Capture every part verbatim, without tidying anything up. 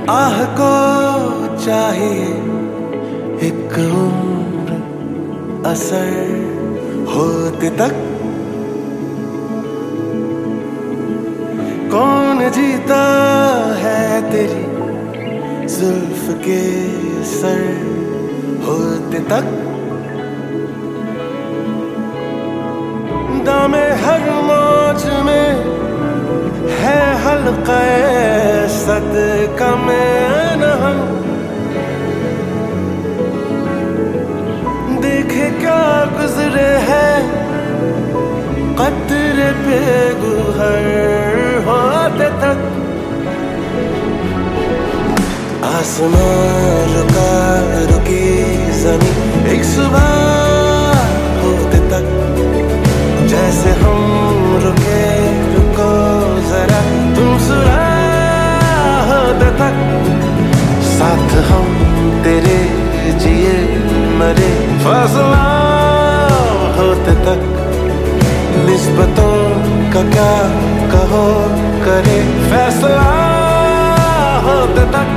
आह को चाहिए एक उम्र असर होते तक। कौन जीता है तेरी जुल्फ के सर होते तक। दामे हर मौज में है हल्का सदका में न हम। देखे क्या गुजरे हैं कतरे पे गुहर होते तक। आसमान रुका रुकी जमीन एक सुबह होते तक। जैसे हम रुके रुको जरा तुम सुरा होते तक। साथ हम तेरे जिए मरे फासला होते तक। निस्बतों का क्या कहो करे फैसला होते तक।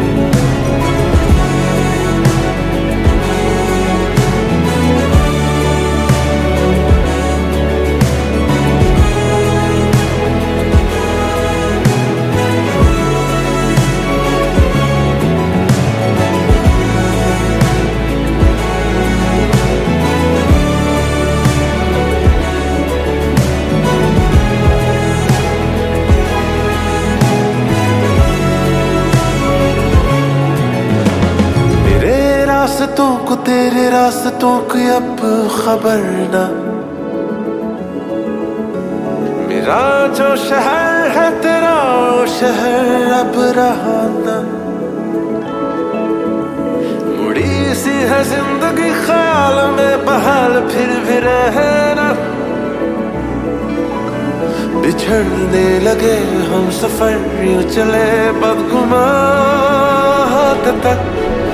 रास्तों को तेरे रास्तों की अब खबर ना। मेरा जो शहर है तेरा शहर अब रहा ना। मुड़ी सी है जिंदगी ख्याल में बहाल फिर भी रहना। बिछड़ने लगे हम सफर यूं चले बदगुमान होते तक।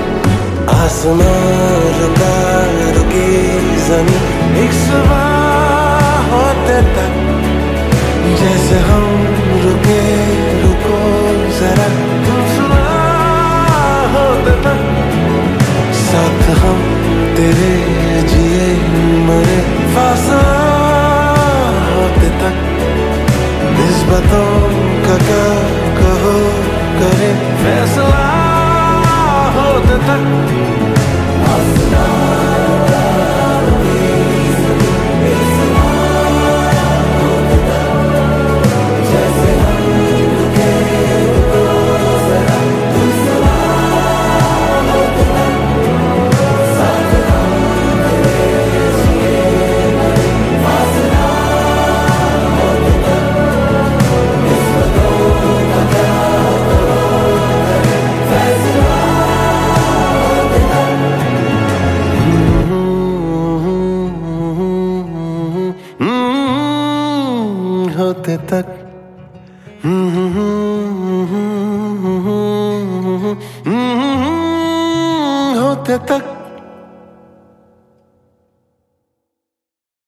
आसमान रुका रुकी जमीन एक सुबह होते तक। जैसे हम रुके रुको जरा तुम सुना होते तक। साथ हम तेरे जिए मरे फासला होते तक। निस्बतों का क्या कहो करे फैसला होते तक। होते तक होते तक।